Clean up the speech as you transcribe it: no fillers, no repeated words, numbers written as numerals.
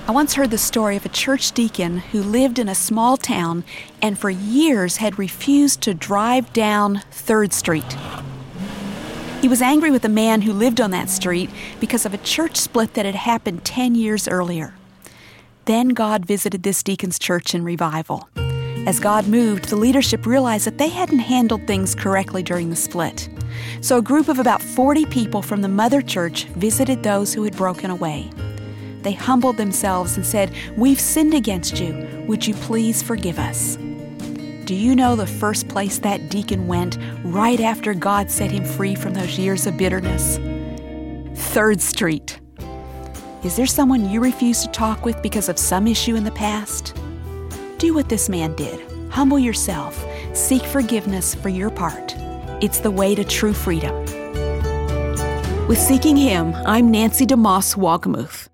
I once heard the story of a church deacon who lived in a small town and for years had refused to drive down 3rd Street. He was angry with the man who lived on that street because of a church split that had happened 10 years earlier. Then God visited this deacon's church in revival. As God moved, the leadership realized that they hadn't handled things correctly during the split. So a group of about 40 people from the mother church visited those who had broken away. They humbled themselves and said, "We've sinned against you. Would you please forgive us?" Do you know the first place that deacon went right after God set him free from those years of bitterness? 3rd Street. Is there someone you refuse to talk with because of some issue in the past? Do what this man did. Humble yourself. Seek forgiveness for your part. It's the way to true freedom. With Seeking Him, I'm Nancy DeMoss Wogmuth.